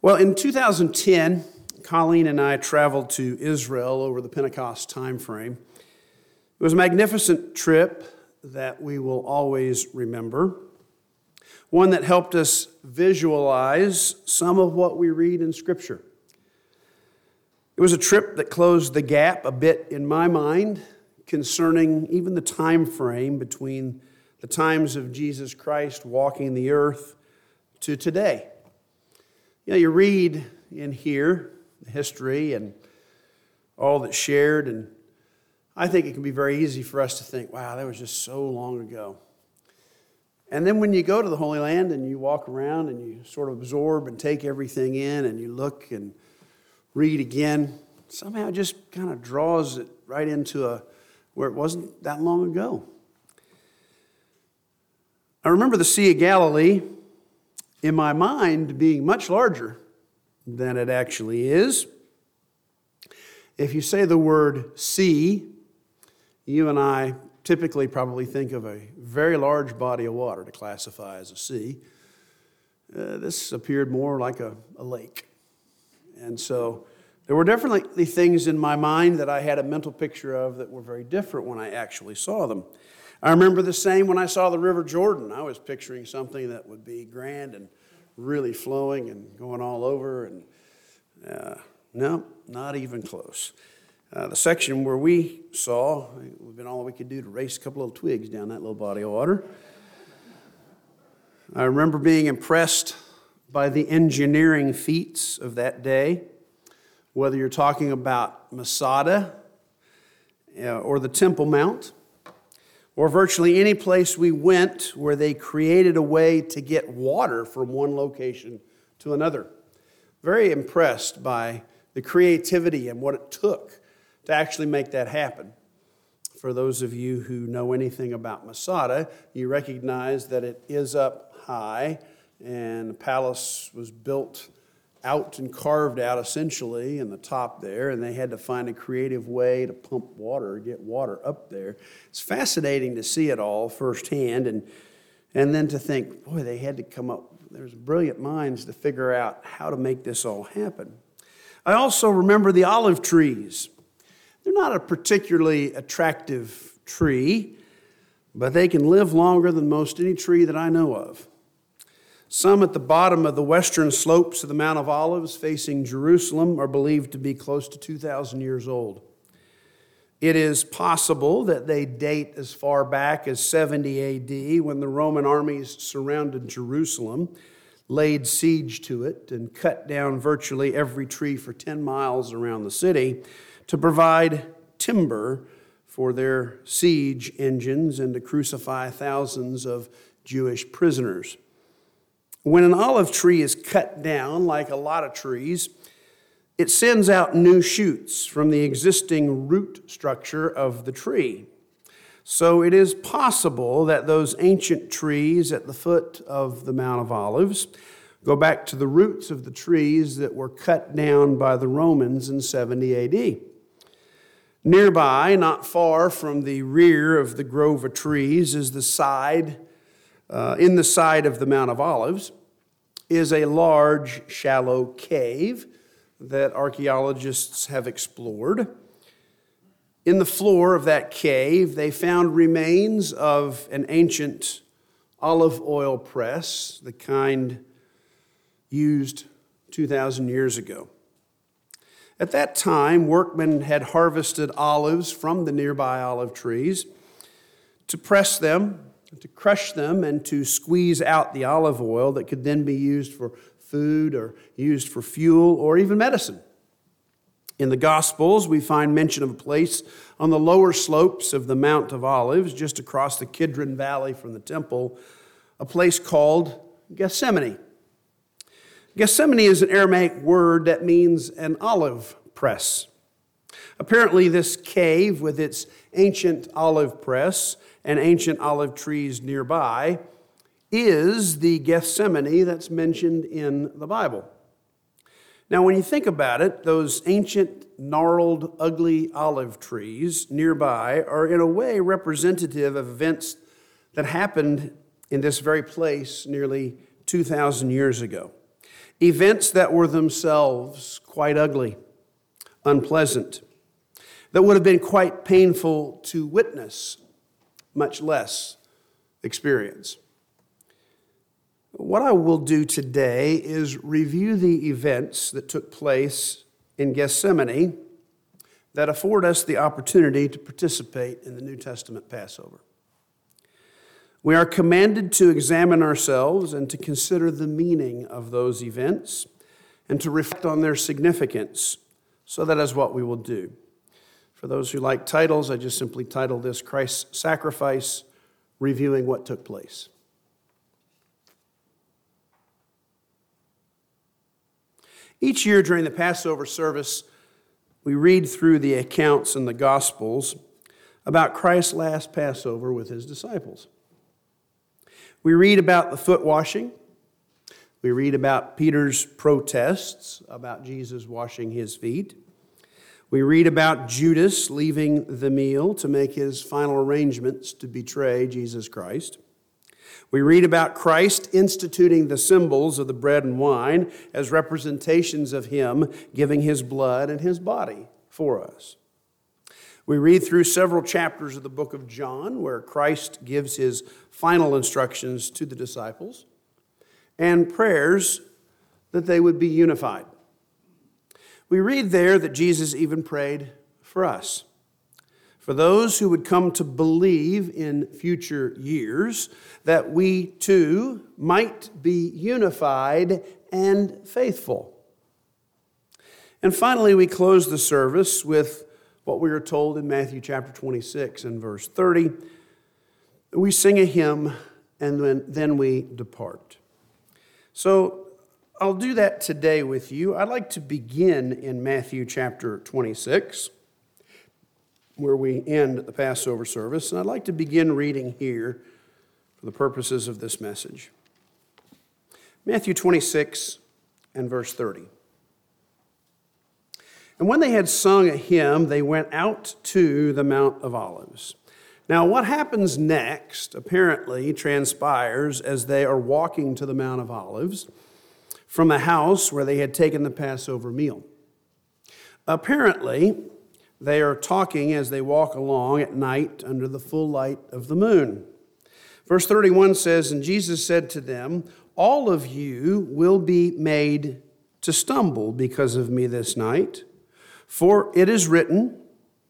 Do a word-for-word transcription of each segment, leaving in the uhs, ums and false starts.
Well, in two thousand ten, Colleen and I traveled to Israel over the Pentecost time frame. It was a magnificent trip that we will always remember, one that helped us visualize some of what we read in Scripture. It was a trip that closed the gap a bit in my mind concerning even the time frame between the times of Jesus Christ walking the earth to today. You know, you read in here the history and all that's shared, and I think it can be very easy for us to think, wow, that was just so long ago. And then when you go to the Holy Land and you walk around and you sort of absorb and take everything in and you look and read again, somehow it just kind of draws it right into a where it wasn't that long ago. I remember the Sea of Galilee in my mind being much larger than it actually is. If you say the word sea, you and I typically probably think of a very large body of water to classify as a sea. Uh, this appeared more like a, a lake. And so there were definitely things in my mind that I had a mental picture of that were very different when I actually saw them. I remember the same when I saw the River Jordan. I was picturing something that would be grand and really flowing and going all over, and uh, no, not even close. Uh, the section where we saw, it would have been all we could do to race a couple of twigs down that little body of water. I remember being impressed by the engineering feats of that day, whether you're talking about Masada uh, or the Temple Mount, or virtually any place we went where they created a way to get water from one location to another. Very impressed by the creativity and what it took to actually make that happen. For those of you who know anything about Masada, you recognize that it is up high, and the palace was built out and carved out essentially in the top there, and they had to find a creative way to pump water, get water up there. It's fascinating to see it all firsthand, and and then to think, boy, they had to come up, there's brilliant minds to figure out how to make this all happen. I also remember the olive trees. They're not a particularly attractive tree, but they can live longer than most any tree that I know of. Some at the bottom of the western slopes of the Mount of Olives facing Jerusalem are believed to be close to two thousand years old. It is possible that they date as far back as seventy A D when the Roman armies surrounded Jerusalem, laid siege to it, and cut down virtually every tree for ten miles around the city to provide timber for their siege engines and to crucify thousands of Jewish prisoners. When an olive tree is cut down, like a lot of trees, it sends out new shoots from the existing root structure of the tree. So it is possible that those ancient trees at the foot of the Mount of Olives go back to the roots of the trees that were cut down by the Romans in seventy A D. Nearby, not far from the rear of the grove of trees, is the side Uh, in the side of the Mount of Olives is a large, shallow cave that archaeologists have explored. In the floor of that cave, they found remains of an ancient olive oil press, the kind used two thousand years ago. At that time, workmen had harvested olives from the nearby olive trees to press them, to crush them, and to squeeze out the olive oil that could then be used for food or used for fuel or even medicine. In the Gospels, we find mention of a place on the lower slopes of the Mount of Olives, just across the Kidron Valley from the temple, a place called Gethsemane. Gethsemane is an Aramaic word that means an olive press. Apparently, this cave, with its ancient olive press and ancient olive trees nearby, is the Gethsemane that's mentioned in the Bible. Now, when you think about it, those ancient, gnarled, ugly olive trees nearby are in a way representative of events that happened in this very place nearly two thousand years ago. Events that were themselves quite ugly, unpleasant, that would have been quite painful to witness, much less experience. What I will do today is review the events that took place in Gethsemane that afford us the opportunity to participate in the New Testament Passover. We are commanded to examine ourselves and to consider the meaning of those events and to reflect on their significance, so that is what we will do. For those who like titles, I just simply titled this Christ's Sacrifice, Reviewing What Took Place. Each year during the Passover service, we read through the accounts in the Gospels about Christ's last Passover with his disciples. We read about the foot washing. We read about Peter's protests about Jesus washing his feet. We read about Judas leaving the meal to make his final arrangements to betray Jesus Christ. We read about Christ instituting the symbols of the bread and wine as representations of him giving his blood and his body for us. We read through several chapters of the book of John where Christ gives his final instructions to the disciples and prayers that they would be unified. We read there that Jesus even prayed for us, for those who would come to believe in future years, that we too might be unified and faithful. And finally, we close the service with what we are told in Matthew chapter twenty-six and verse thirty. We sing a hymn and then, then we depart. So I'll do that today with you. I'd like to begin in Matthew chapter twenty-six, where we end the Passover service. And I'd like to begin reading here for the purposes of this message. Matthew twenty-six and verse thirty. And when they had sung a hymn, they went out to the Mount of Olives. Now, what happens next apparently transpires as they are walking to the Mount of Olives from the house where they had taken the Passover meal. Apparently, they are talking as they walk along at night under the full light of the moon. Verse thirty-one says, "And Jesus said to them, 'All of you will be made to stumble because of me this night. For it is written,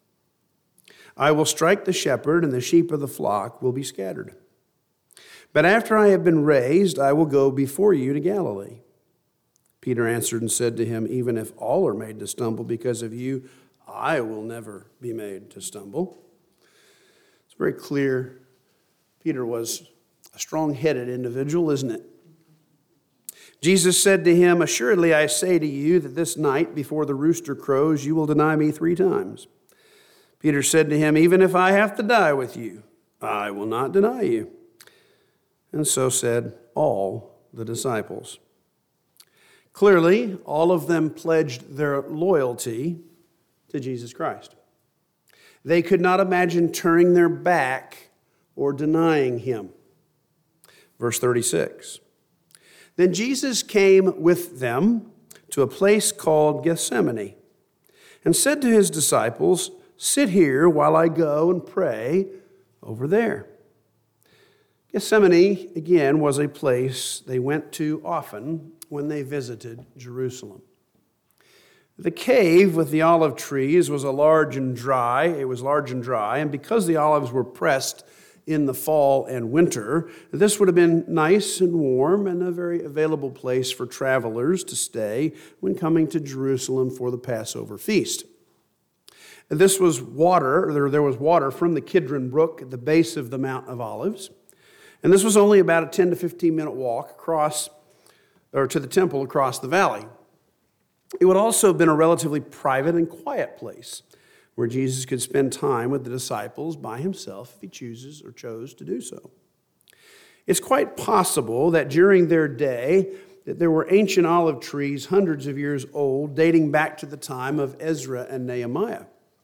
I will strike the shepherd, and the sheep of the flock will be scattered. But after I have been raised, I will go before you to Galilee.' Peter answered and said to him, 'Even if all are made to stumble because of you, I will never be made to stumble.'" It's very clear Peter was a strong-headed individual, isn't it? Jesus said to him, "Assuredly I say to you that this night before the rooster crows, you will deny me three times." Peter said to him, "Even if I have to die with you, I will not deny you." And so said all the disciples. Clearly, all of them pledged their loyalty to Jesus Christ. They could not imagine turning their back or denying him. Verse thirty-six. Then Jesus came with them to a place called Gethsemane and said to his disciples, "Sit here while I go and pray over there." Gethsemane, again, was a place they went to often when they visited Jerusalem. The cave with the olive trees was a large and dry. It was large and dry, and because the olives were pressed in the fall and winter, this would have been nice and warm and a very available place for travelers to stay when coming to Jerusalem for the Passover feast. This was water, or there was water from the Kidron Brook at the base of the Mount of Olives, and this was only about a ten to fifteen minute walk across, or to the temple across the valley. It would also have been a relatively private and quiet place where Jesus could spend time with the disciples by himself if he chooses or chose to do so. It's quite possible that during their day that there were ancient olive trees hundreds of years old, dating back to the time of Ezra and Nehemiah.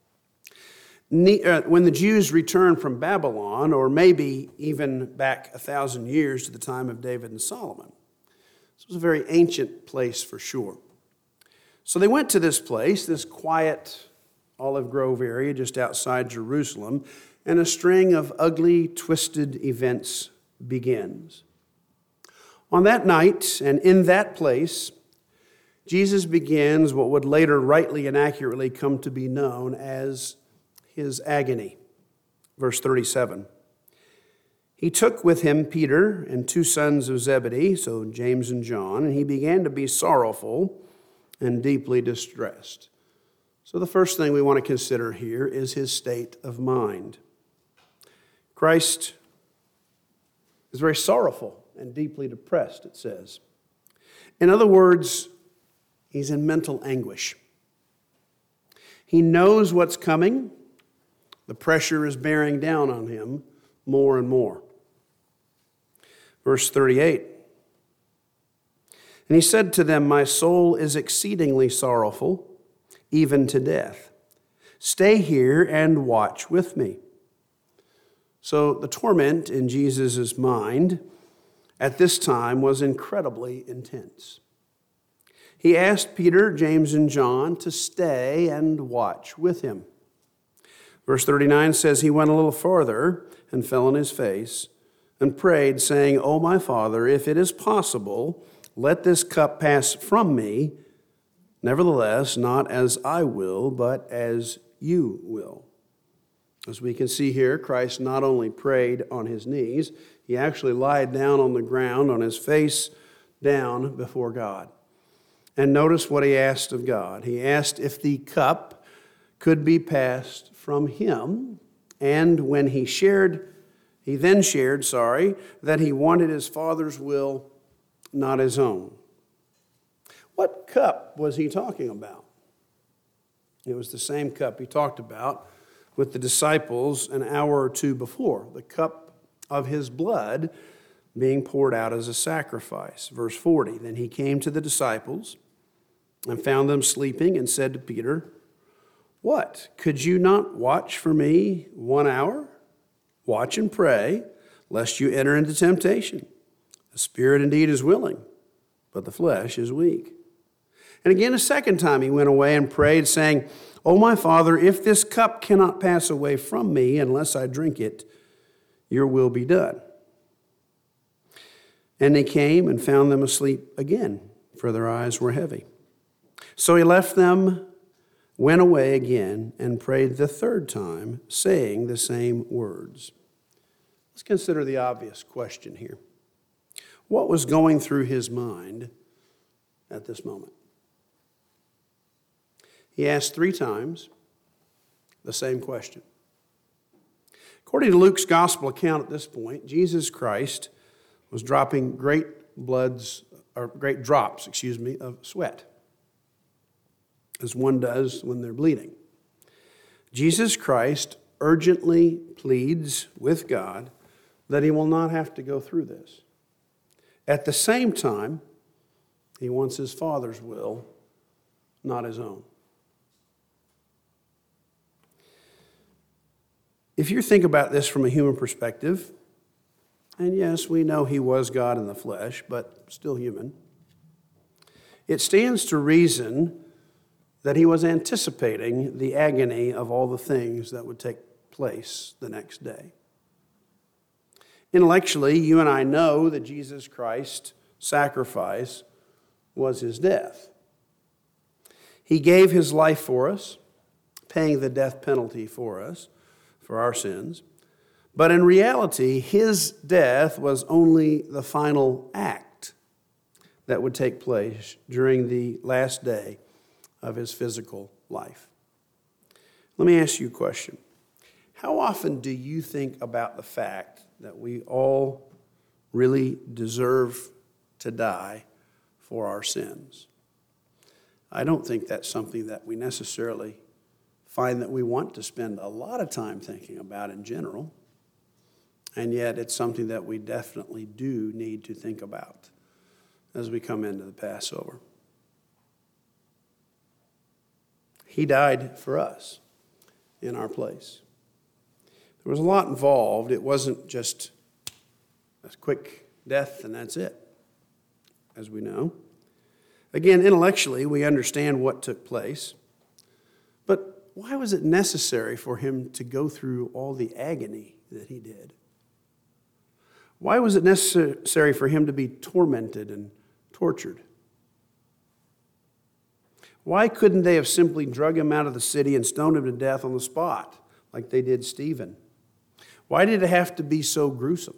When the Jews returned from Babylon, or maybe even back a thousand years to the time of David and Solomon. This was a very ancient place for sure. So they went to this place, this quiet olive grove area just outside Jerusalem, and a string of ugly, twisted events begins. On that night and in that place, Jesus begins what would later rightly and accurately come to be known as his agony. Verse thirty-seven. He took with him Peter and two sons of Zebedee, so James and John, and he began to be sorrowful and deeply distressed. So the first thing we want to consider here is his state of mind. Christ is very sorrowful and deeply depressed, it says. In other words, he's in mental anguish. He knows what's coming. The pressure is bearing down on him more and more. Verse thirty-eight. And he said to them, "My soul is exceedingly sorrowful, even to death. Stay here and watch with me." So the torment in Jesus' mind at this time was incredibly intense. He asked Peter, James, and John to stay and watch with him. Verse thirty-nine says, he went a little farther and fell on his face and prayed, saying, "O my Father, if it is possible, let this cup pass from me. Nevertheless, not as I will, but as you will." As we can see here, Christ not only prayed on his knees, he actually lied down on the ground on his face down before God. And notice what he asked of God. He asked if the cup could be passed from him, and when he shared, he then shared, sorry, that he wanted his Father's will, not his own. What cup was he talking about? It was the same cup he talked about with the disciples an hour or two before, the cup of his blood being poured out as a sacrifice. Verse forty, then he came to the disciples and found them sleeping and said to Peter, "What, could you not watch for me one hour? Watch and pray, lest you enter into temptation. The spirit indeed is willing, but the flesh is weak." And again a second time he went away and prayed, saying, "O my Father, if this cup cannot pass away from me unless I drink it, your will be done." And they came and found them asleep again, for their eyes were heavy. So he left them, went away again, and prayed the third time, saying the same words. Let's consider the obvious question here. What was going through his mind at this moment? He asked three times the same question. According to Luke's gospel account at this point, Jesus Christ was dropping great bloods, or great drops, excuse me, of sweat, as one does when they're bleeding. Jesus Christ urgently pleads with God that he will not have to go through this. At the same time, he wants his Father's will, not his own. If you think about this from a human perspective, and yes, we know he was God in the flesh, but still human, it stands to reason that he was anticipating the agony of all the things that would take place the next day. Intellectually, you and I know that Jesus Christ's sacrifice was his death. He gave his life for us, paying the death penalty for us, for our sins. But in reality, his death was only the final act that would take place during the last day of his physical life. Let me ask you a question. How often do you think about the fact that we all really deserve to die for our sins? I don't think that's something that we necessarily find that we want to spend a lot of time thinking about in general. And yet it's something that we definitely do need to think about as we come into the Passover. He died for us in our place. There was a lot involved. It wasn't just a quick death and that's it. as we know. Again, intellectually, we understand what took place. But why was it necessary for him to go through all the agony that he did? Why was it necessary for him to be tormented and tortured? Why couldn't they have simply drug him out of the city and stoned him to death on the spot like they did Stephen? Why did it have to be so gruesome?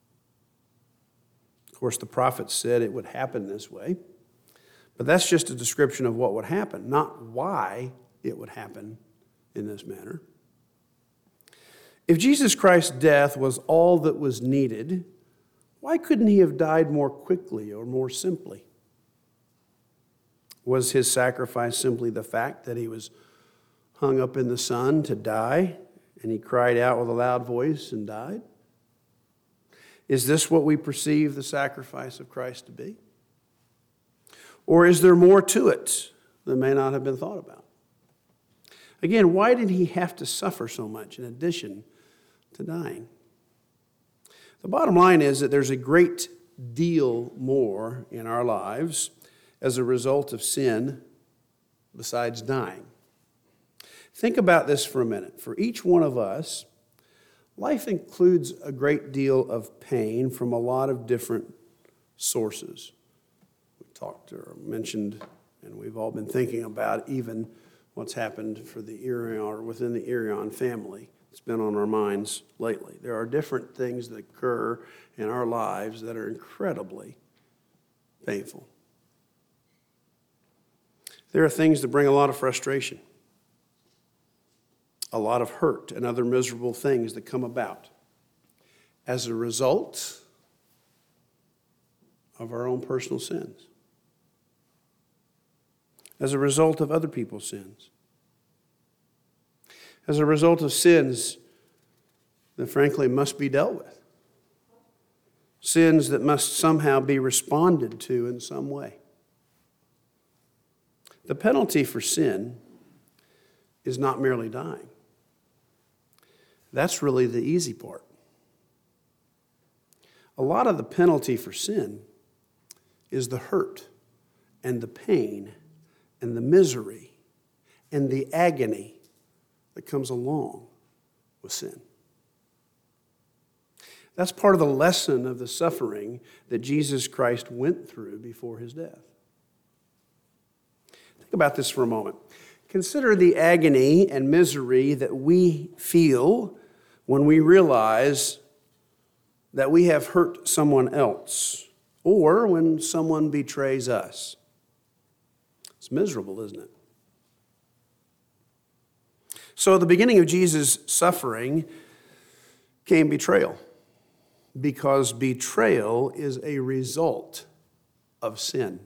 Of course, the prophets said it would happen this way, but that's just a description of what would happen, not why it would happen in this manner. If Jesus Christ's death was all that was needed, why couldn't he have died more quickly or more simply? Was his sacrifice simply the fact that he was hung up in the sun to die, and he cried out with a loud voice and died? Is this what we perceive the sacrifice of Christ to be? Or is there more to it that may not have been thought about? Again, why did he have to suffer so much in addition to dying? The bottom line is that there's a great deal more in our lives as a result of sin besides dying. Think about this for a minute. For each one of us, life includes a great deal of pain from a lot of different sources. We talked or mentioned, and we've all been thinking about even what's happened for the Irion or within the Irion family. It's been on our minds lately. There are different things that occur in our lives that are incredibly painful. There are things that bring a lot of frustration, a lot of hurt, and other miserable things that come about as a result of our own personal sins, as a result of other people's sins, as a result of sins that frankly must be dealt with, sins that must somehow be responded to in some way. The penalty for sin is not merely dying. That's really the easy part. A lot of the penalty for sin is the hurt and the pain and the misery and the agony that comes along with sin. That's part of the lesson of the suffering that Jesus Christ went through before his death. Think about this for a moment. Consider the agony and misery that we feel when we realize that we have hurt someone else or when someone betrays us. It's miserable, isn't it? So at the beginning of Jesus' suffering came betrayal, because betrayal is a result of sin.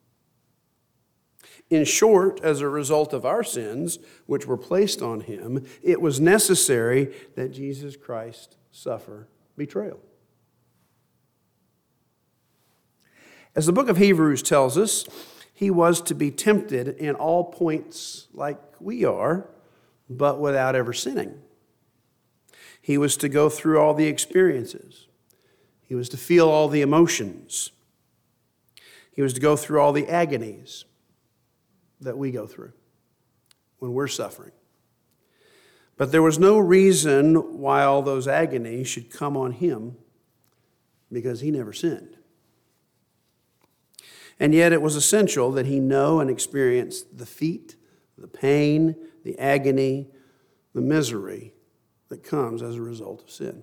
In short, as a result of our sins, which were placed on him, it was necessary that Jesus Christ suffer betrayal. As the book of Hebrews tells us, he was to be tempted in all points like we are, but without ever sinning. He was to go through all the experiences. He was to feel all the emotions. He was to go through all the agonies that we go through when we're suffering. But there was no reason why all those agonies should come on him, because he never sinned. And yet it was essential that he know and experience the defeat, the pain, the agony, the misery that comes as a result of sin.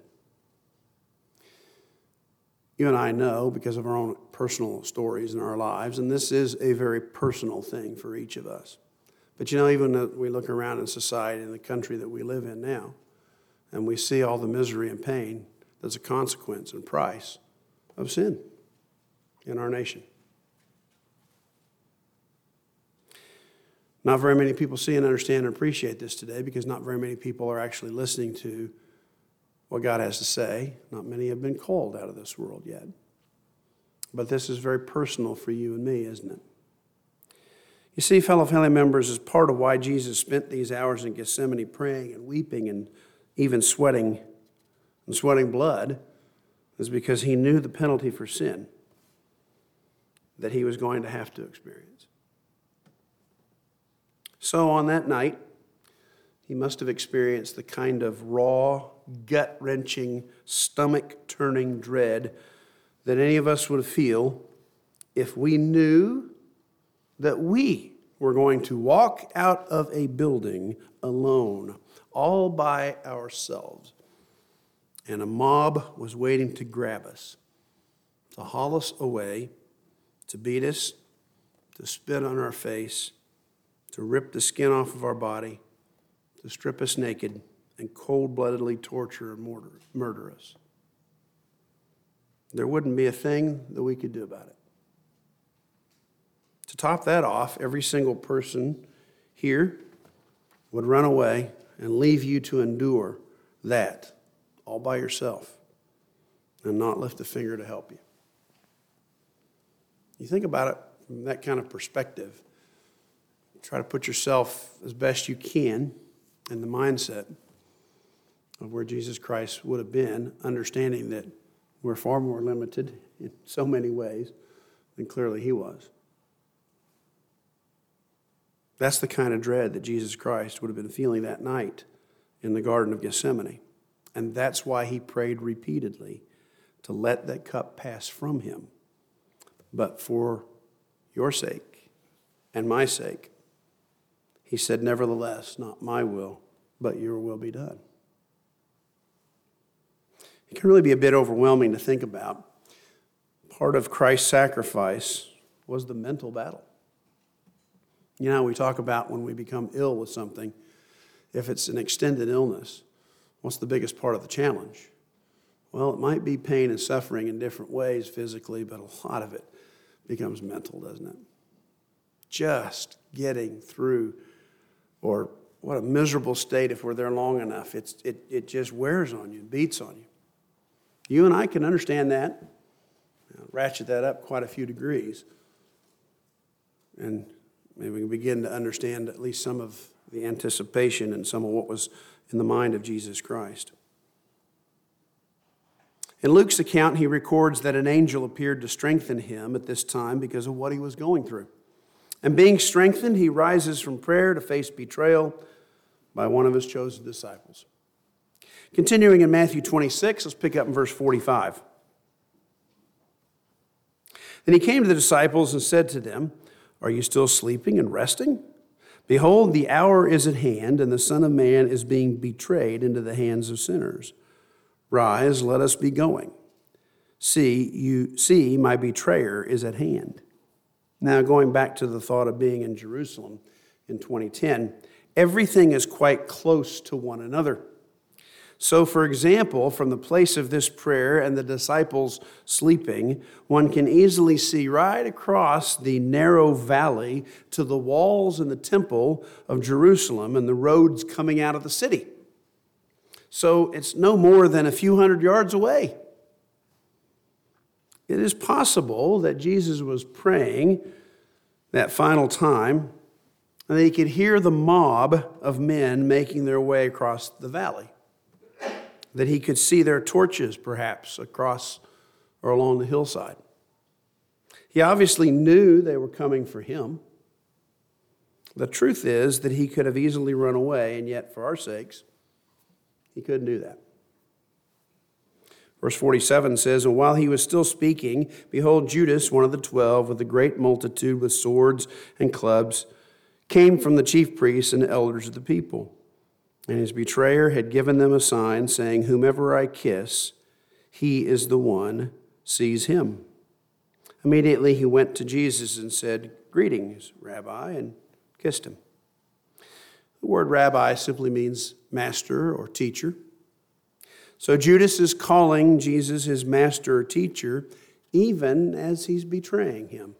You and I know because of our own personal stories in our lives, and this is a very personal thing for each of us. But you know, even as we look around in society, in the country that we live in now, and we see all the misery and pain that's a consequence and price of sin in our nation. Not very many people see and understand and appreciate this today, because not very many people are actually listening to what God has to say. Not many have been called out of this world yet. But this is very personal for you and me, isn't it? You see, fellow family members, as part of why Jesus spent these hours in Gethsemane praying and weeping and even sweating and sweating blood is because he knew the penalty for sin. that he was going to have to experience. So on that night, he must have experienced the kind of raw, gut-wrenching, stomach-turning dread that any of us would feel if we knew that we were going to walk out of a building alone, all by ourselves, and a mob was waiting to grab us, to haul us away, to beat us, to spit on our face, to rip the skin off of our body, to strip us naked, and cold-bloodedly torture and murder, murder us. There wouldn't be a thing that we could do about it. To top that off, every single person here would run away and leave you to endure that all by yourself and not lift a finger to help you. You think about it from that kind of perspective. Try to put yourself as best you can in the mindset of where Jesus Christ would have been, understanding that we're far more limited in so many ways than clearly he was. That's the kind of dread that Jesus Christ would have been feeling that night in the Garden of Gethsemane. And that's why he prayed repeatedly to let that cup pass from him. But for your sake and my sake, he said, nevertheless, not my will, but your will be done. It can really be a bit overwhelming to think about. Part of Christ's sacrifice was the mental battle. You know, we talk about when we become ill with something, if it's an extended illness, what's the biggest part of the challenge? Well, it might be pain and suffering in different ways physically, but a lot of it becomes mental, doesn't it? Just getting through, or what a miserable state if we're there long enough. It's, it, it just wears on you, beats on you. You and I can understand that, ratchet that up quite a few degrees, and maybe we can begin to understand at least some of the anticipation and some of what was in the mind of Jesus Christ. In Luke's account, he records that an angel appeared to strengthen him at this time because of what he was going through. And being strengthened, he rises from prayer to face betrayal by one of his chosen disciples. Continuing in Matthew twenty-six, let's pick up in verse forty-five. Then he came to the disciples and said to them, "Are you still sleeping and resting? Behold, the hour is at hand, and the Son of Man is being betrayed into the hands of sinners. Rise, let us be going. See, you see, my betrayer is at hand." Now, going back to the thought of being in Jerusalem in twenty ten, everything is quite close to one another. So, for example, from the place of this prayer and the disciples sleeping, one can easily see right across the narrow valley to the walls and the temple of Jerusalem and the roads coming out of the city. So it's no more than a few hundred yards away. It is possible that Jesus was praying that final time and that he could hear the mob of men making their way across the valley. That he could see their torches, perhaps, across or along the hillside. He obviously knew they were coming for him. The truth is that he could have easily run away, and yet, for our sakes, he couldn't do that. Verse forty-seven says, "And while he was still speaking, behold, Judas, one of the twelve, with a great multitude with swords and clubs, came from the chief priests and elders of the people. And his betrayer had given them a sign, saying, 'Whomever I kiss, he is the one, seize him.' Immediately he went to Jesus and said, 'Greetings, Rabbi,' and kissed him." The word rabbi simply means master or teacher. So Judas is calling Jesus his master or teacher, even as he's betraying him.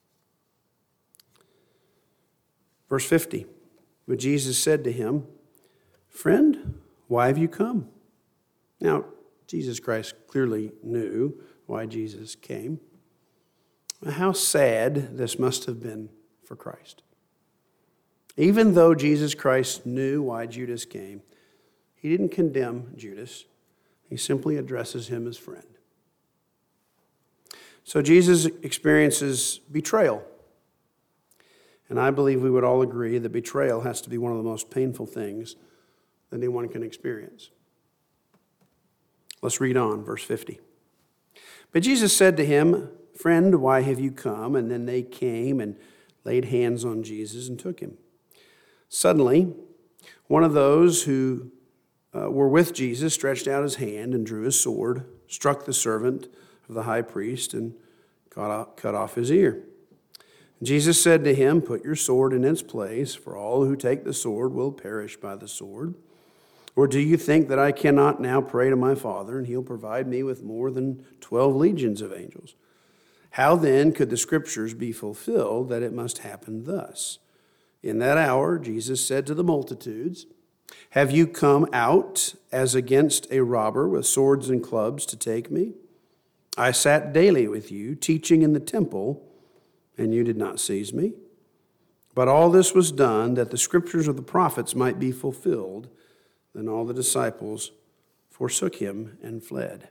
Verse fifty, "But Jesus said to him, 'Friend, why have you come?'" Now, Jesus Christ clearly knew why Jesus came. How sad this must have been for Christ. Even though Jesus Christ knew why Judas came, he didn't condemn Judas. He simply addresses him as friend. So Jesus experiences betrayal. And I believe we would all agree that betrayal has to be one of the most painful things that anyone can experience. Let's read on, verse fifty. But Jesus said to him, "Friend, why have you come?" And then they came and laid hands on Jesus and took him. Suddenly, one of those who uh, were with Jesus stretched out his hand and drew his sword, struck the servant of the high priest, and cut off, cut off his ear. Jesus said to him, "Put your sword in its place, for all who take the sword will perish by the sword. Or do you think that I cannot now pray to my Father, and he'll provide me with more than twelve legions of angels? How then could the scriptures be fulfilled that it must happen thus?" In that hour, Jesus said to the multitudes, "Have you come out as against a robber with swords and clubs to take me? I sat daily with you, teaching in the temple, and you did not seize me. But all this was done that the scriptures of the prophets might be fulfilled." Then all the disciples forsook him and fled.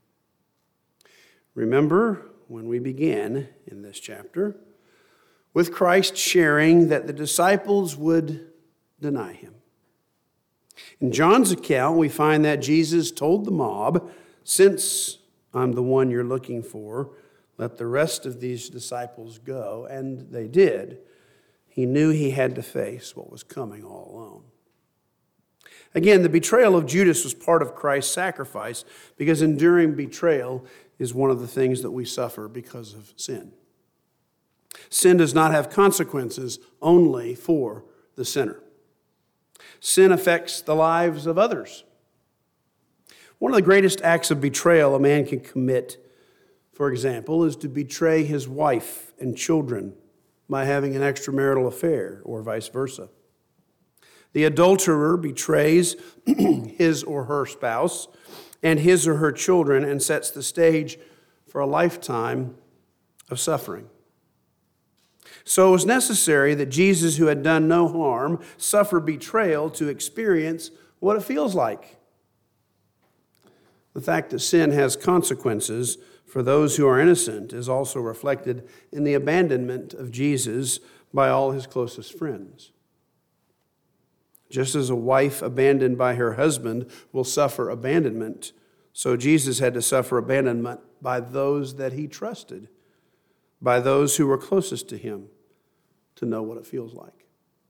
Remember when we began in this chapter with Christ sharing that the disciples would deny him. In John's account, we find that Jesus told the mob, "Since I'm the one you're looking for, let the rest of these disciples go." And they did. He knew he had to face what was coming all alone. Again, the betrayal of Judas was part of Christ's sacrifice because enduring betrayal is one of the things that we suffer because of sin. Sin does not have consequences only for the sinner. Sin affects the lives of others. One of the greatest acts of betrayal a man can commit, for example, is to betray his wife and children by having an extramarital affair, or vice versa. The adulterer betrays his or her spouse and his or her children and sets the stage for a lifetime of suffering. So it was necessary that Jesus, who had done no harm, suffer betrayal to experience what it feels like. The fact that sin has consequences for those who are innocent is also reflected in the abandonment of Jesus by all his closest friends. Just as a wife abandoned by her husband will suffer abandonment, so Jesus had to suffer abandonment by those that he trusted, by those who were closest to him, to know what it feels like.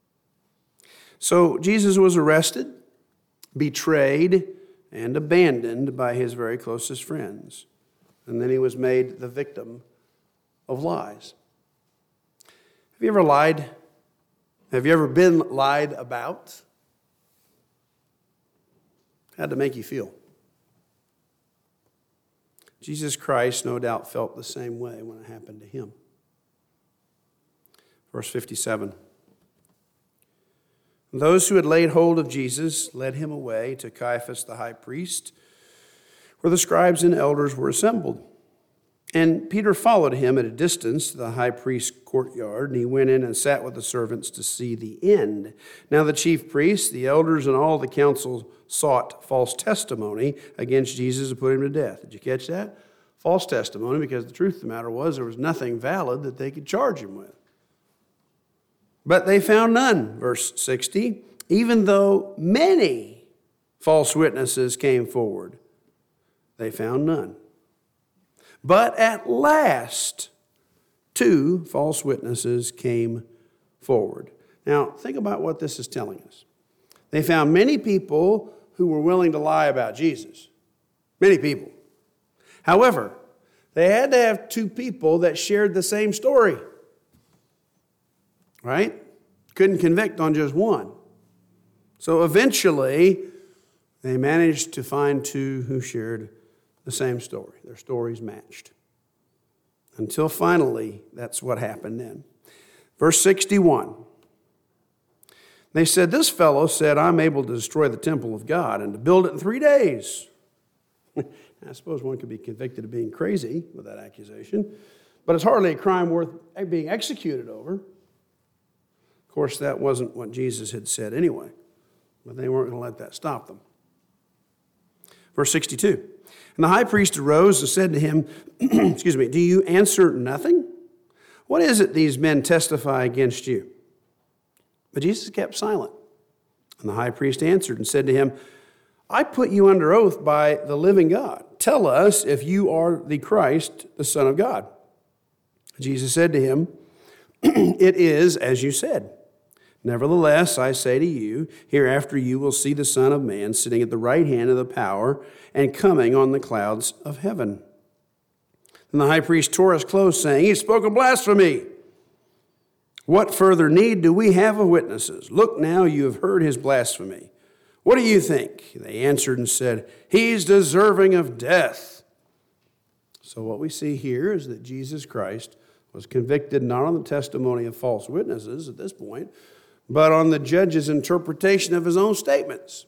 So Jesus was arrested, betrayed, and abandoned by his very closest friends. And then he was made the victim of lies. Have you ever lied? Have you ever been lied about? How'd it make you feel? Jesus Christ, no doubt, felt the same way when it happened to him. Verse fifty-seven. Those who had laid hold of Jesus led him away to Caiaphas the high priest, where the scribes and elders were assembled. And Peter followed him at a distance to the high priest's courtyard, and he went in and sat with the servants to see the end. Now the chief priests, the elders, and all the council sought false testimony against Jesus to put him to death. Did you catch that? False testimony, because the truth of the matter was there was nothing valid that they could charge him with. But they found none, verse sixty, even though many false witnesses came forward. They found none. But at last, two false witnesses came forward. Now, think about what this is telling us. They found many people who were willing to lie about Jesus. Many people. However, they had to have two people that shared the same story. Right? Couldn't convict on just one. So eventually, they managed to find two who shared the same story. Their stories matched. Until finally, that's what happened then. Verse sixty-one. They said, "This fellow said, I'm able to destroy the temple of God and to build it in three days. I suppose one could be convicted of being crazy with that accusation, but it's hardly a crime worth being executed over. Of course, that wasn't what Jesus had said anyway, but they weren't going to let that stop them. Verse sixty-two. And the high priest arose and said to him, excuse me, do you answer nothing? What is it these men testify against you? But Jesus kept silent. And the high priest answered and said to him, I put you under oath by the living God. Tell us if you are the Christ, the Son of God. Jesus said to him, it is as you said. Nevertheless, I say to you, hereafter you will see the Son of Man sitting at the right hand of the power and coming on the clouds of heaven. Then the high priest tore his clothes, saying, He has spoken blasphemy. What further need do we have of witnesses? Look now, you have heard his blasphemy. What do you think? They answered and said, He's deserving of death. So what we see here is that Jesus Christ was convicted not on the testimony of false witnesses at this point, but on the judge's interpretation of his own statements.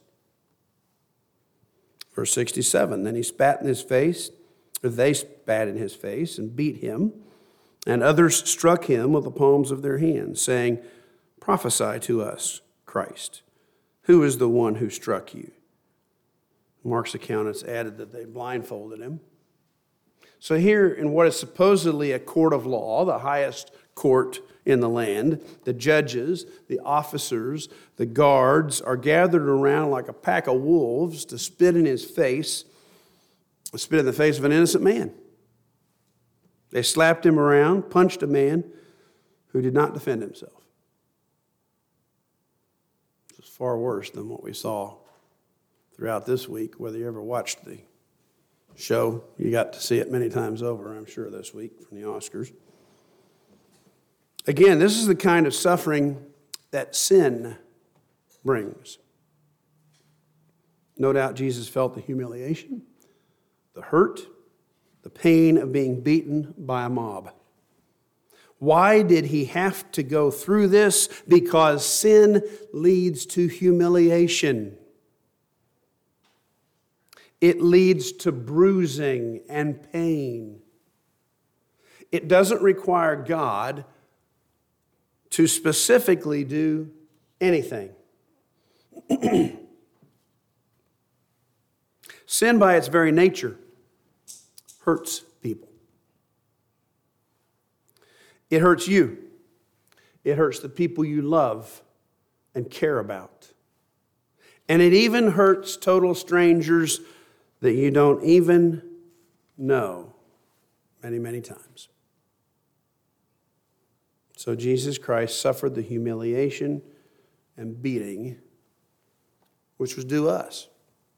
Verse sixty-seven, then he spat in his face, or they spat in his face and beat him, and others struck him with the palms of their hands, saying, Prophesy to us, Christ. Who is the one who struck you? Mark's accountants added that they blindfolded him. So here in what is supposedly a court of law, the highest court in the land, the judges, the officers, the guards are gathered around like a pack of wolves to spit in his face, spit in the face of an innocent man. They slapped him around, punched a man who did not defend himself. This is far worse than what we saw throughout this week. Whether you ever watched the show, you got to see it many times over, I'm sure, this week from the Oscars. Again, this is the kind of suffering that sin brings. No doubt Jesus felt the humiliation, the hurt, the pain of being beaten by a mob. Why did he have to go through this? Because sin leads to humiliation. It leads to bruising and pain. It doesn't require God to specifically do anything. Sin, by its very nature, hurts people. It hurts you. It hurts the people you love and care about. And it even hurts total strangers that you don't even know many, many times. So Jesus Christ suffered the humiliation and beating which was due us.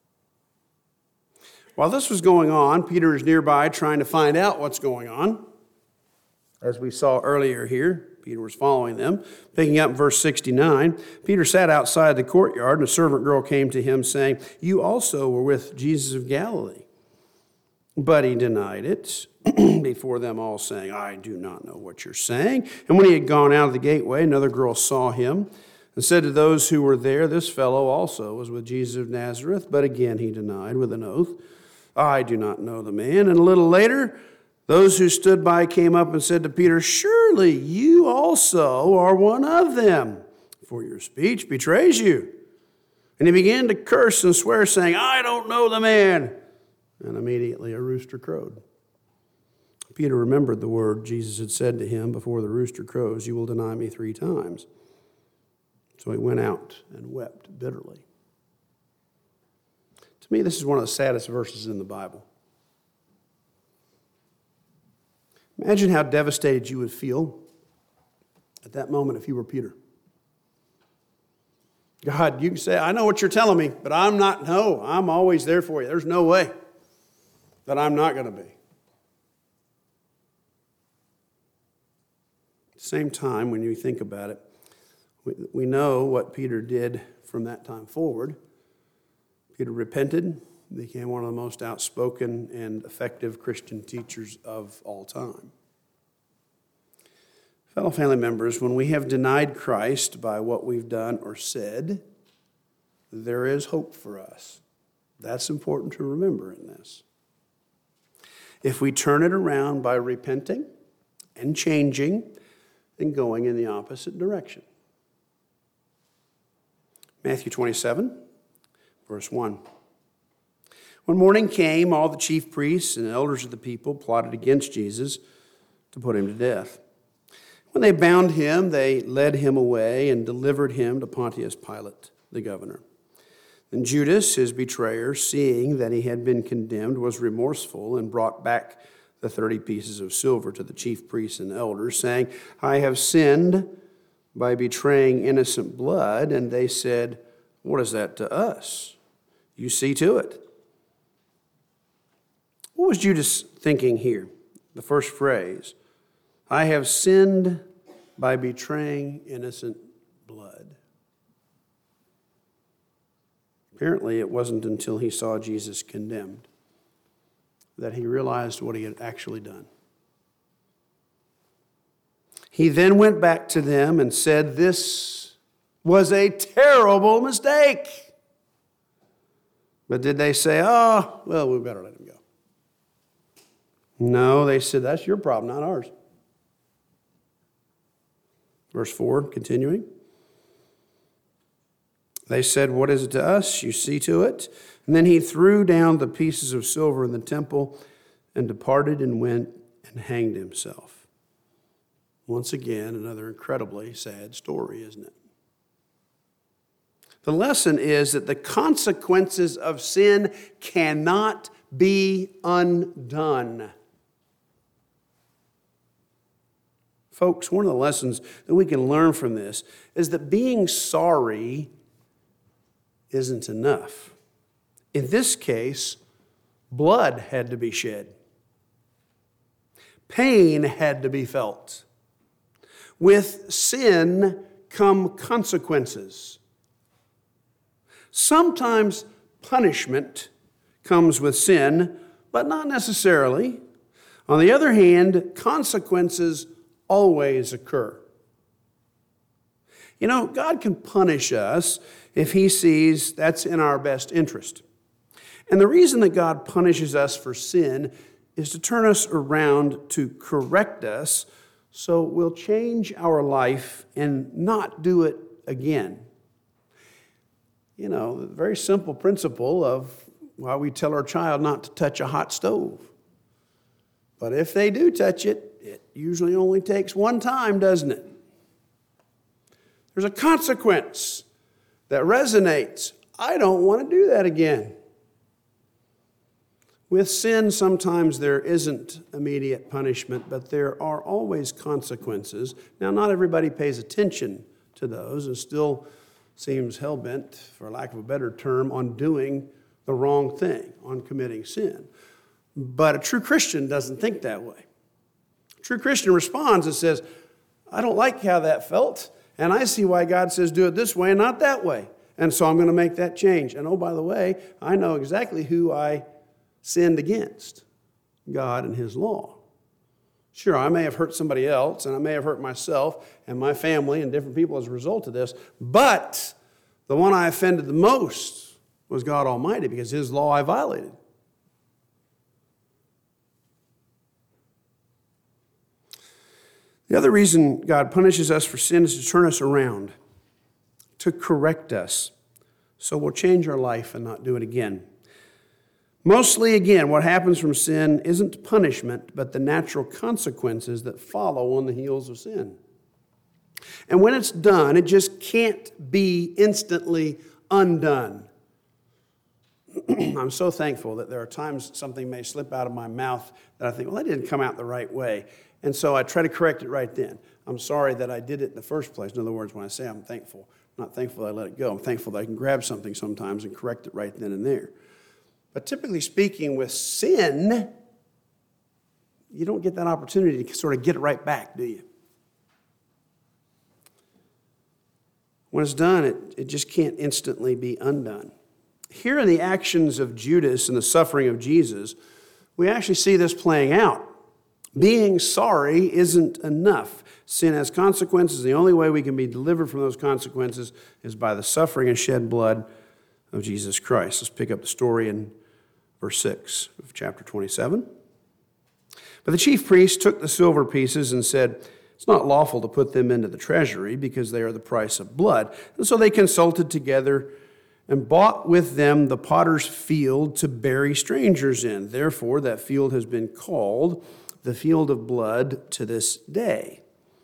While this was going on, Peter is nearby trying to find out what's going on. As we saw earlier here, Peter was following them. Picking up verse sixty-nine, Peter sat outside the courtyard, and a servant girl came to him saying, You also were with Jesus of Galilee. But he denied it before them all, saying, I do not know what you're saying. And when he had gone out of the gateway, another girl saw him and said to those who were there, This fellow also was with Jesus of Nazareth. But again he denied with an oath, I do not know the man. And a little later, those who stood by came up and said to Peter, Surely you also are one of them, for your speech betrays you. And he began to curse and swear, saying, I don't know the man. And immediately a rooster crowed. Peter remembered the word Jesus had said to him, Before the rooster crows, you will deny me three times. So he went out and wept bitterly. To me, this is one of the saddest verses in the Bible. Imagine how devastated you would feel at that moment if you were Peter. God, you can say, I know what you're telling me, but I'm not, no, I'm always there for you. There's no way that I'm not going to be. At the same time, when you think about it, we, we know what Peter did from that time forward. Peter repented, became one of the most outspoken and effective Christian teachers of all time. Fellow family members, when we have denied Christ by what we've done or said, there is hope for us. That's important to remember in this. If we turn it around by repenting and changing and going in the opposite direction. Matthew twenty-seven, verse one. When morning came, all the chief priests and elders of the people plotted against Jesus to put him to death. When they bound him, they led him away and delivered him to Pontius Pilate, the governor. And Judas, his betrayer, seeing that he had been condemned, was remorseful and brought back the thirty pieces of silver to the chief priests and elders, saying, I have sinned by betraying innocent blood. And they said, what is that to us? You see to it. What was Judas thinking here? The first phrase, I have sinned by betraying innocent blood. Apparently, it wasn't until he saw Jesus condemned that he realized what he had actually done. He then went back to them and said, this was a terrible mistake. But did they say, oh, well, we better let him go? No, they said, that's your problem, not ours. Verse four, continuing. They said, what is it to us? You see to it. And then he threw down the pieces of silver in the temple and departed and went and hanged himself. Once again, another incredibly sad story, isn't it? The lesson is that the consequences of sin cannot be undone. Folks, one of the lessons that we can learn from this is that being sorry isn't enough. In this case, blood had to be shed. Pain had to be felt. With sin come consequences. Sometimes punishment comes with sin, but not necessarily. On the other hand, consequences always occur. You know, God can punish us if he sees that's in our best interest. And the reason that God punishes us for sin is to turn us around to correct us so we'll change our life and not do it again. You know, the very simple principle of why we tell our child not to touch a hot stove. But if they do touch it, it usually only takes one time, doesn't it? There's a consequence that resonates. I don't want to do that again. With sin, sometimes there isn't immediate punishment, but there are always consequences. Now, not everybody pays attention to those and still seems hell-bent, for lack of a better term, on doing the wrong thing, on committing sin. But a true Christian doesn't think that way. A true Christian responds and says, I don't like how that felt, and I see why God says do it this way and not that way. And so I'm going to make that change. And oh, by the way, I know exactly who I sinned against, God and his law. Sure, I may have hurt somebody else, and I may have hurt myself and my family and different people as a result of this, but the one I offended the most was God Almighty, because his law I violated. The other reason God punishes us for sin is to turn us around, to correct us, so we'll change our life and not do it again. Mostly, again, what happens from sin isn't punishment, but the natural consequences that follow on the heels of sin. And when it's done, it just can't be instantly undone. I'm so thankful that there are times something may slip out of my mouth that I think, well, that didn't come out the right way. And so I try to correct it right then. I'm sorry that I did it in the first place. In other words, when I say I'm thankful, I'm not thankful that I let it go. I'm thankful that I can grab something sometimes and correct it right then and there. But typically speaking, with sin, you don't get that opportunity to sort of get it right back, do you? When it's done, it, it just can't instantly be undone. Here in the actions of Judas and the suffering of Jesus, we actually see this playing out. Being sorry isn't enough. Sin has consequences. The only way we can be delivered from those consequences is by the suffering and shed blood of Jesus Christ. Let's pick up the story in verse six of chapter twenty-seven. But the chief priests took the silver pieces and said, it's not lawful to put them into the treasury because they are the price of blood. And so they consulted together and bought with them the potter's field to bury strangers in. Therefore, that field has been called the field of blood to this day.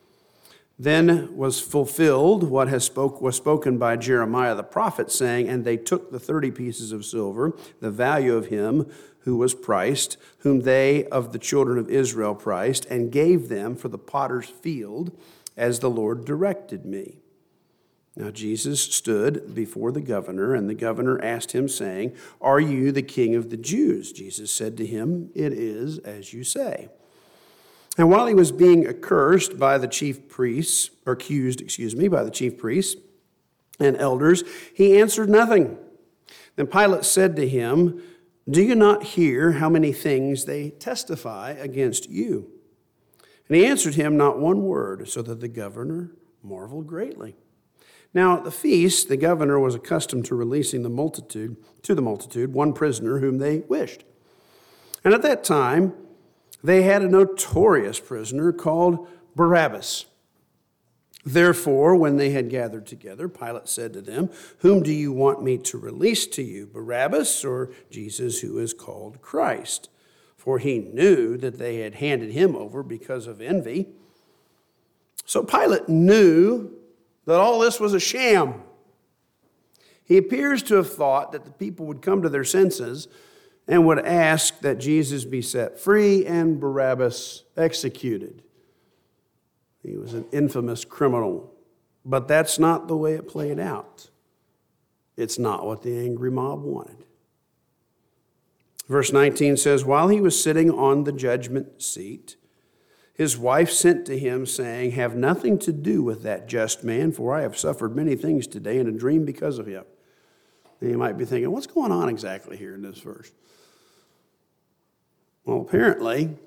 Then was fulfilled what has spoke, was spoken by Jeremiah the prophet, saying, And they took the thirty pieces of silver, the value of him who was priced, whom they of the children of Israel priced, and gave them for the potter's field, as the Lord directed me. Now Jesus stood before the governor, and the governor asked him, saying, Are you the king of the Jews? Jesus said to him, It is as you say. And while he was being accursed by the chief priests, or accused, excuse me, by the chief priests and elders, he answered nothing. Then Pilate said to him, Do you not hear how many things they testify against you? And he answered him not one word, so that the governor marveled greatly. Now at the feast, the governor was accustomed to releasing the multitude, to the multitude, one prisoner whom they wished. And at that time, they had a notorious prisoner called Barabbas. Therefore, when they had gathered together, Pilate said to them, Whom do you want me to release to you, Barabbas or Jesus, who is called Christ? For he knew that they had handed him over because of envy. So Pilate knew that all this was a sham. He appears to have thought that the people would come to their senses and would ask that Jesus be set free and Barabbas executed. He was an infamous criminal, but that's not the way it played out. It's not what the angry mob wanted. Verse nineteen says, While he was sitting on the judgment seat, his wife sent to him, saying, Have nothing to do with that just man, for I have suffered many things today in a dream because of him. And you might be thinking, what's going on exactly here in this verse? Well, apparently,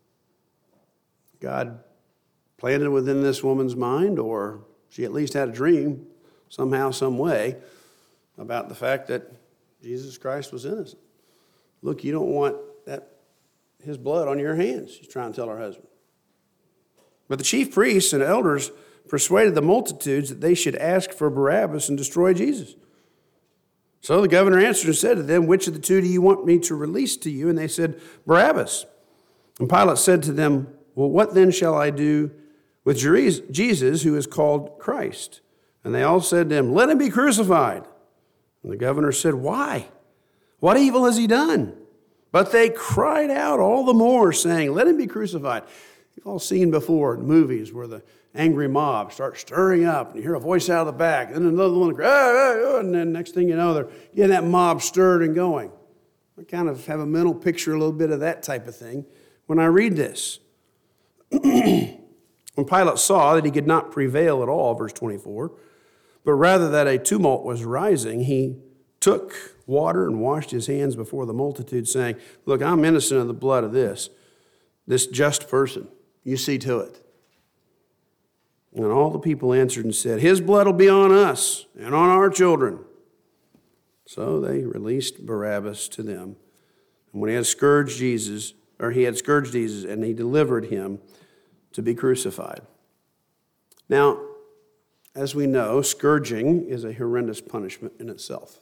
God planted within this woman's mind, or she at least had a dream somehow, some way, about the fact that Jesus Christ was innocent. Look, you don't want that his blood on your hands, she's trying to tell her husband. But the chief priests and elders persuaded the multitudes that they should ask for Barabbas and destroy Jesus. So the governor answered and said to them, Which of the two do you want me to release to you? And they said, Barabbas. And Pilate said to them, Well, what then shall I do with Jesus, who is called Christ? And they all said to him, Let him be crucified. And the governor said, Why? What evil has he done? But they cried out all the more, saying, Let him be crucified. You've all seen before in movies where the angry mob starts stirring up, and you hear a voice out of the back, and then another one, ah, ah, ah, and then next thing you know, they're getting that mob stirred and going. I kind of have a mental picture, a little bit of that type of thing when I read this. When Pilate saw that he could not prevail at all, verse twenty-four, but rather that a tumult was rising, he took water and washed his hands before the multitude, saying, Look, I'm innocent of the blood of this, this just person. You see to it. And all the people answered and said, His blood will be on us and on our children. So they released Barabbas to them. And when he had scourged Jesus, or he had scourged Jesus, and he delivered him to be crucified. Now, as we know, scourging is a horrendous punishment in itself.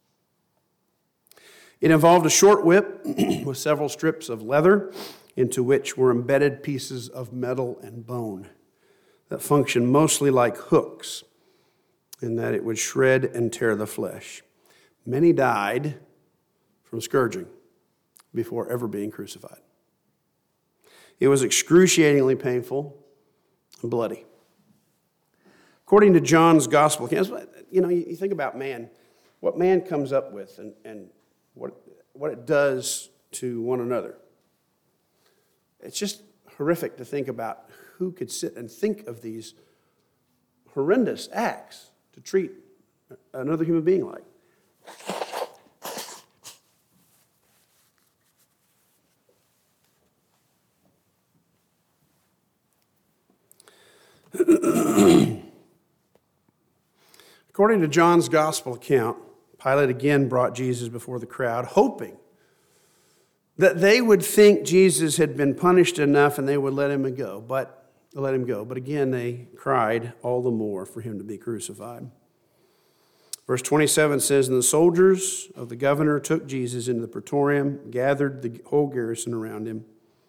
It involved a short whip with several strips of leather into which were embedded pieces of metal and bone that functioned mostly like hooks, in that it would shred and tear the flesh. Many died from scourging before ever being crucified. It was excruciatingly painful and bloody. According to John's gospel, you know, you think about man, what man comes up with and, and what, what it does to one another. It's just horrific to think about who could sit and think of these horrendous acts to treat another human being like. According to John's gospel account, Pilate again brought Jesus before the crowd, hoping that they would think Jesus had been punished enough and they would let him go, but let him go. But again, they cried all the more for him to be crucified. Verse twenty-seven says, "And the soldiers of the governor took Jesus into the praetorium, gathered the whole garrison around him.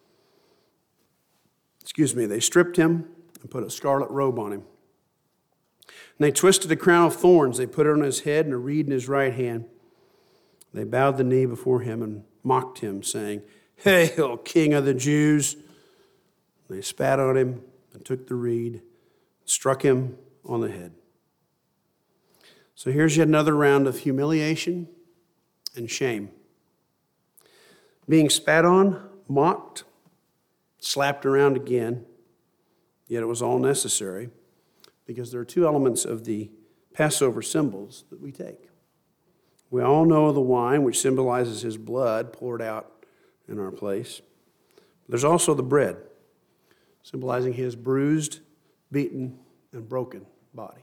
Excuse me, they stripped him and put a scarlet robe on him. And they twisted a crown of thorns. They put it on his head and a reed in his right hand. They bowed the knee before him and mocked him, saying, 'Hail, King of the Jews!' They spat on him and took the reed, struck him on the head." So here's yet another round of humiliation and shame. Being spat on, mocked, slapped around again, yet it was all necessary because there are two elements of the Passover symbols that we take. We all know the wine, which symbolizes his blood poured out in our place. There's also the bread, symbolizing his bruised, beaten, and broken body.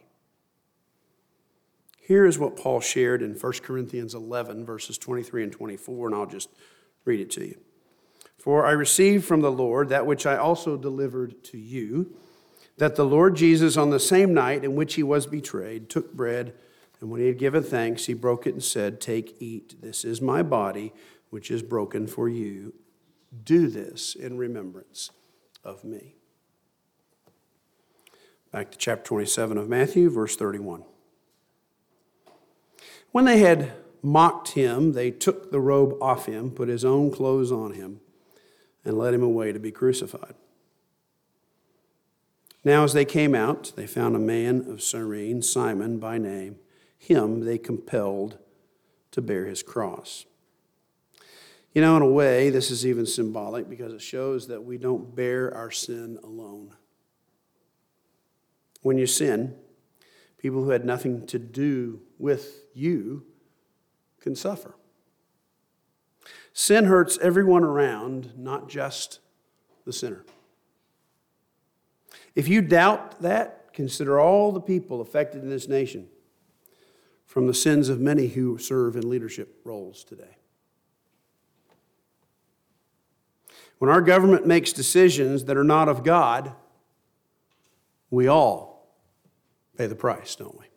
Here is what Paul shared in First Corinthians eleven, verses twenty-three and twenty-four, and I'll just read it to you. "For I received from the Lord that which I also delivered to you, that the Lord Jesus, on the same night in which he was betrayed, took bread, and when he had given thanks, he broke it and said, 'Take, eat, this is my body, which is broken for you. Do this in remembrance of me.'" Back to chapter twenty-seven of Matthew, verse thirty-one. "When they had mocked him, they took the robe off him, put his own clothes on him, and led him away to be crucified. Now as they came out, they found a man of Cyrene, Simon by name. Him they compelled to bear his cross." You know, in a way, this is even symbolic because it shows that we don't bear our sin alone. When you sin, people who had nothing to do with you can suffer. Sin hurts everyone around, not just the sinner. If you doubt that, consider all the people affected in this nation from the sins of many who serve in leadership roles today. When our government makes decisions that are not of God, we all pay the price, don't we?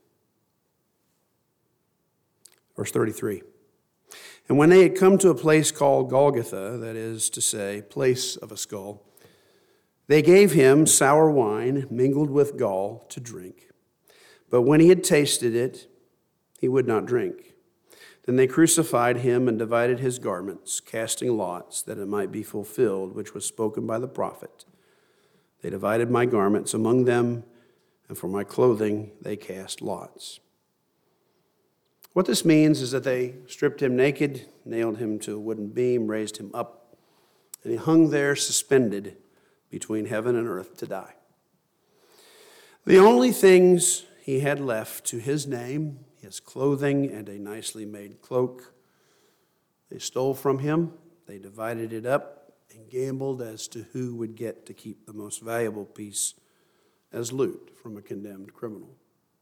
Verse thirty-three. "And when they had come to a place called Golgotha, that is to say, place of a skull, they gave him sour wine mingled with gall to drink. But when he had tasted it, he would not drink. Then they crucified him and divided his garments, casting lots, that it might be fulfilled, which was spoken by the prophet. They divided my garments among them, and for my clothing they cast lots." What this means is that they stripped him naked, nailed him to a wooden beam, raised him up, and he hung there suspended between heaven and earth to die. The only things he had left to his name, his clothing and a nicely made cloak, they stole from him, they divided it up, and gambled as to who would get to keep the most valuable piece as loot from a condemned criminal.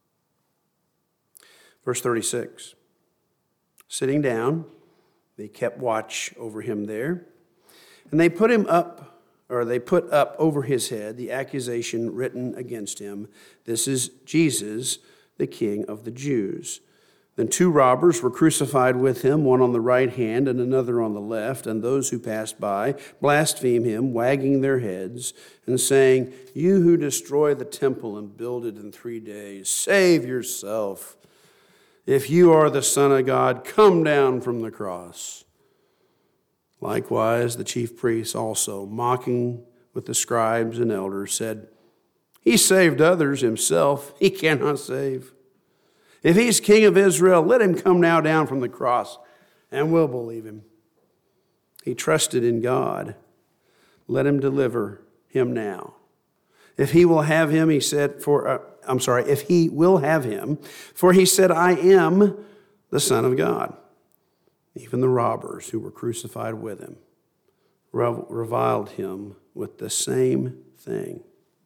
Verse thirty-six, "Sitting down, they kept watch over him there, and they put him up, or they put up over his head the accusation written against him, 'This is Jesus, the King of the Jews.' Then two robbers were crucified with him, one on the right hand and another on the left, and those who passed by blaspheme him, wagging their heads and saying, 'You who destroy the temple and build it in three days, save yourself. If you are the Son of God, come down from the cross.' Likewise, the chief priests also, mocking with the scribes and elders, said, 'He saved others, himself he cannot save. If he's King of Israel, let him come now down from the cross, and we'll believe him. He trusted in God. Let him deliver him now. If he will have him, he said, for uh, I'm sorry, if he will have him, for he said, I am the Son of God.' Even the robbers who were crucified with him reviled him with the same thing."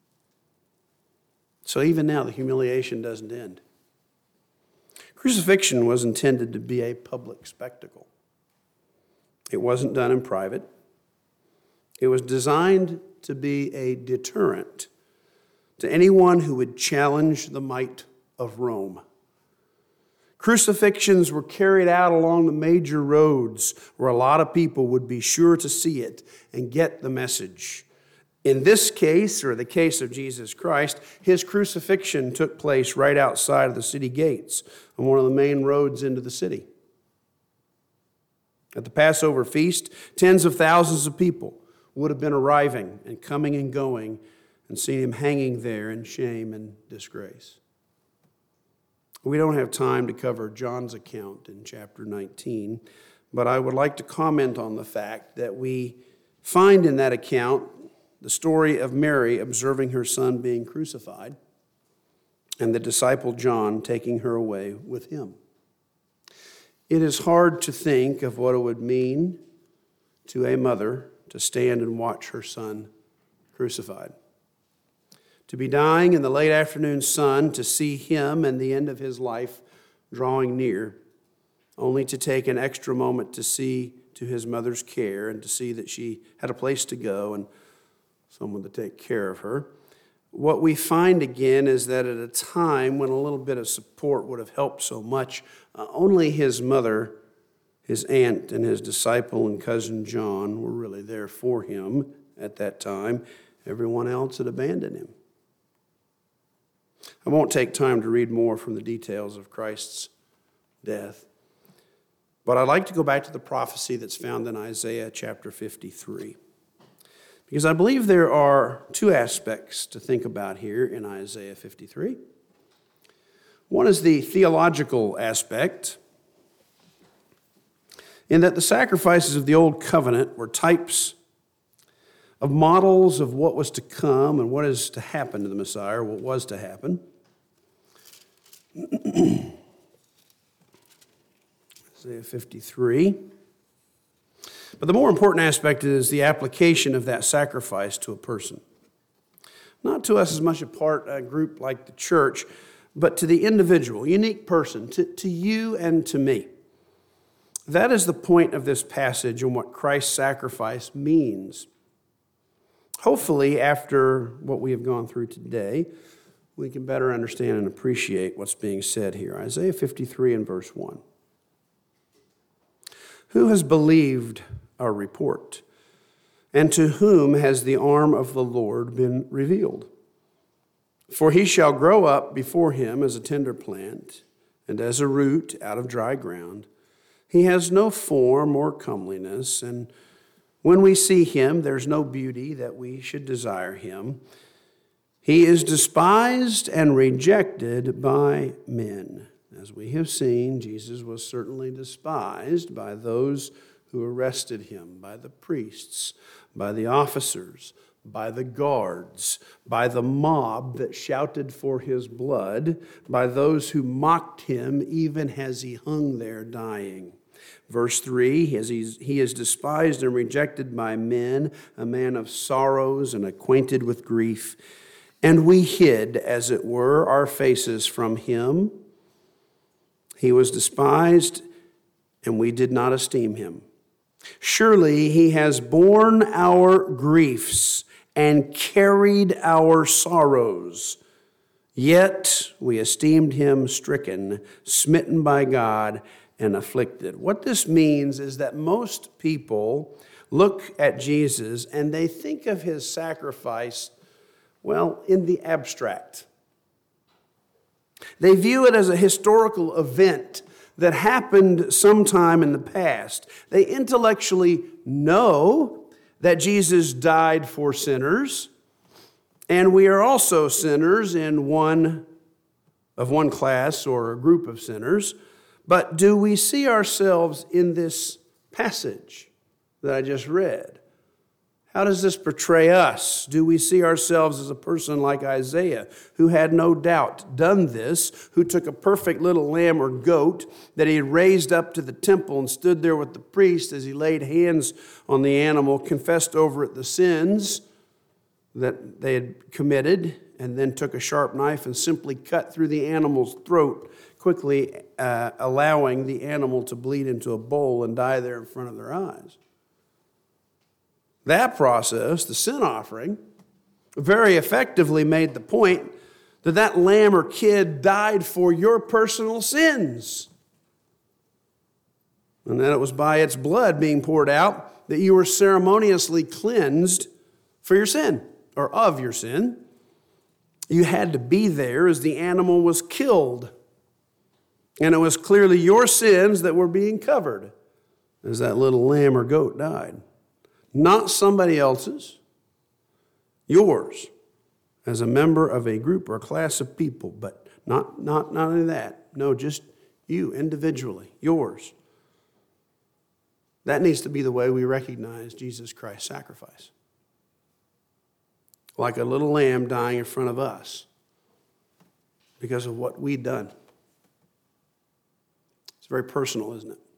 So even now, the humiliation doesn't end. Crucifixion was intended to be a public spectacle. It wasn't done in private. It was designed to be a deterrent to anyone who would challenge the might of Rome. Crucifixions were carried out along the major roads where a lot of people would be sure to see it and get the message. In this case, or the case of Jesus Christ, his crucifixion took place right outside of the city gates on one of the main roads into the city. At the Passover feast, tens of thousands of people would have been arriving and coming and going and seeing him hanging there in shame and disgrace. We don't have time to cover John's account in chapter nineteen, but I would like to comment on the fact that we find in that account the story of Mary observing her son being crucified and the disciple John taking her away with him. It is hard to think of what it would mean to a mother to stand and watch her son crucified. To be dying in the late afternoon sun, to see him and the end of his life drawing near, only to take an extra moment to see to his mother's care and to see that she had a place to go and someone to take care of her. What we find again is that at a time when a little bit of support would have helped so much, uh, only his mother, his aunt, and his disciple and cousin John were really there for him at that time. Everyone else had abandoned him. I won't take time to read more from the details of Christ's death, but I'd like to go back to the prophecy that's found in Isaiah chapter fifty-three. Because I believe there are two aspects to think about here in Isaiah fifty-three. One is the theological aspect, in that the sacrifices of the Old Covenant were types of models of what was to come and what is to happen to the Messiah, or what was to happen. Isaiah fifty-three. But the more important aspect is the application of that sacrifice to a person. Not to us as much a part, a group like the church, but to the individual, unique person, to, to you and to me. That is the point of this passage and what Christ's sacrifice means. Hopefully, after what we have gone through today, we can better understand and appreciate what's being said here. Isaiah fifty-three and verse one. Who has believed our report? And to whom has the arm of the Lord been revealed? For he shall grow up before him as a tender plant, and as a root out of dry ground. He has no form or comeliness, and when we see him, there's no beauty that we should desire him. He is despised and rejected by men. As we have seen, Jesus was certainly despised by those who arrested him, by the priests, by the officers, by the guards, by the mob that shouted for his blood, by those who mocked him even as he hung there dying. Verse three, as he's, he is despised and rejected by men, a man of sorrows and acquainted with grief. And we hid, as it were, our faces from him. He was despised, and we did not esteem him. Surely he has borne our griefs and carried our sorrows. Yet we esteemed him stricken, smitten by God, and afflicted. What this means is that most people look at Jesus and they think of his sacrifice, well, in the abstract. They view it as a historical event that happened sometime in the past. They intellectually know that Jesus died for sinners, and we are also sinners in one of one class or a group of sinners. But do we see ourselves in this passage that I just read? How does this portray us? Do we see ourselves as a person like Isaiah, who had no doubt done this, who took a perfect little lamb or goat that he had raised up to the temple and stood there with the priest as he laid hands on the animal, confessed over it the sins that they had committed, and then took a sharp knife and simply cut through the animal's throat, quickly uh, allowing the animal to bleed into a bowl and die there in front of their eyes? That process, the sin offering, very effectively made the point that that lamb or kid died for your personal sins. and that it was by its blood being poured out that you were ceremoniously cleansed for your sin, or of your sin. You had to be there as the animal was killed. And it was clearly your sins that were being covered as that little lamb or goat died. Not somebody else's, yours, as a member of a group or a class of people. But not, not, not only that, no, just you individually, yours. That needs to be the way we recognize Jesus Christ's sacrifice. Like a little lamb dying in front of us because of what we'd done. It's very personal, isn't it?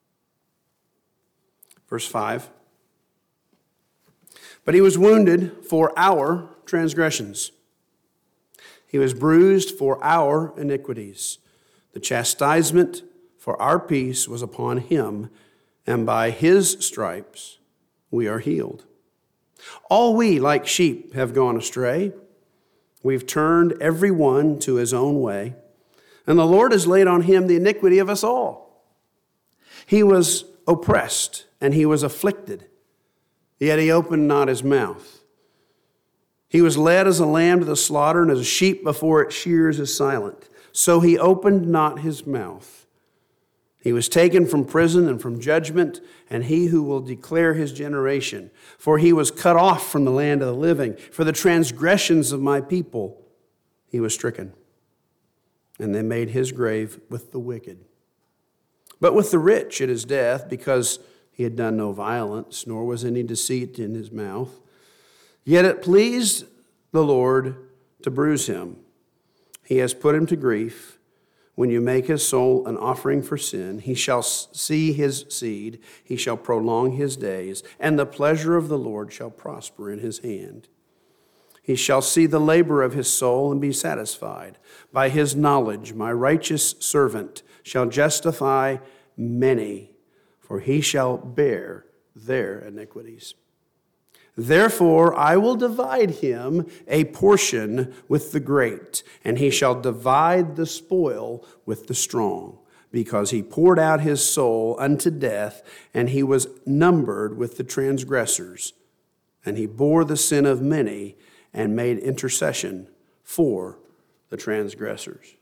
Verse five. But he was wounded for our transgressions. He was bruised for our iniquities. The chastisement for our peace was upon him, and by his stripes we are healed. All we, like sheep, have gone astray. We've turned every one to his own way, and the Lord has laid on him the iniquity of us all. He was oppressed, and he was afflicted, yet he opened not his mouth. He was led as a lamb to the slaughter, and as a sheep before its shears is silent. So he opened not his mouth. He was taken from prison and from judgment, and he who will declare his generation. For he was cut off from the land of the living. For the transgressions of my people he was stricken. And they made his grave with the wicked. But with the rich it is death, because he had done no violence, nor was any deceit in his mouth. Yet it pleased the Lord to bruise him. He has put him to grief. When you make his soul an offering for sin, he shall see his seed, he shall prolong his days, and the pleasure of the Lord shall prosper in his hand. He shall see the labor of his soul and be satisfied. By his knowledge, my righteous servant shall justify many, for he shall bear their iniquities. Therefore, I will divide him a portion with the great, and he shall divide the spoil with the strong, because he poured out his soul unto death, and he was numbered with the transgressors. And he bore the sin of many and made intercession for the transgressors.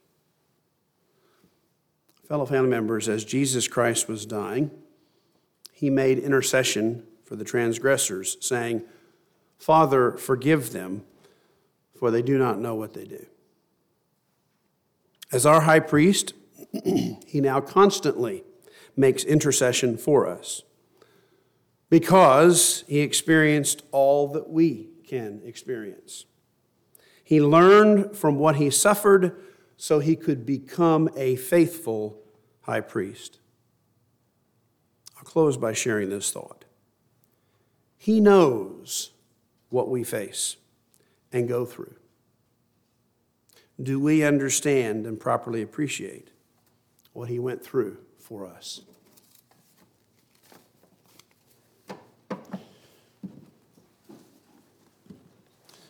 Fellow family members, as Jesus Christ was dying, he made intercession for the transgressors, saying, Father, forgive them, for they do not know what they do. As our high priest, he now constantly makes intercession for us, because he experienced all that we can experience. He learned from what he suffered so he could become a faithful high priest. I'll close by sharing this thought. He knows what we face and go through. Do we understand and properly appreciate what he went through for us?